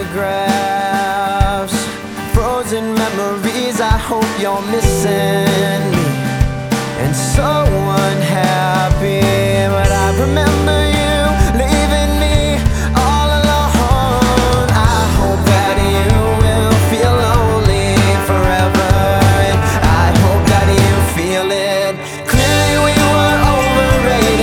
photographs, frozen memories. I hope you're missing me, and so unhappy.